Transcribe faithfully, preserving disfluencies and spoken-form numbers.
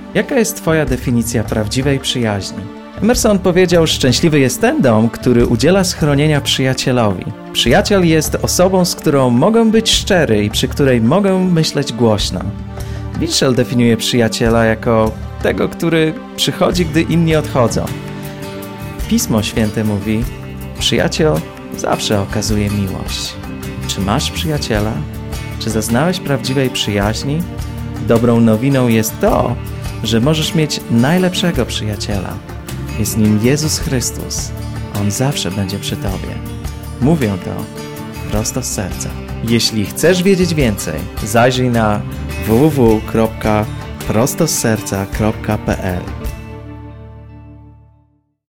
Jaka jest Twoja definicja prawdziwej przyjaźni? Emerson powiedział, szczęśliwy jest ten dom, który udziela schronienia przyjacielowi. Przyjaciel jest osobą, z którą mogę być szczery i przy której mogę myśleć głośno. Winchell definiuje przyjaciela jako tego, który przychodzi, gdy inni odchodzą. Pismo Święte mówi, przyjaciel zawsze okazuje miłość. Czy masz przyjaciela? Czy zaznałeś prawdziwej przyjaźni? Dobrą nowiną jest to, że możesz mieć najlepszego przyjaciela. Jest nim Jezus Chrystus. On zawsze będzie przy Tobie. Mówię to prosto z serca. Jeśli chcesz wiedzieć więcej, zajrzyj na w w w kropka prosto z serca kropka p l.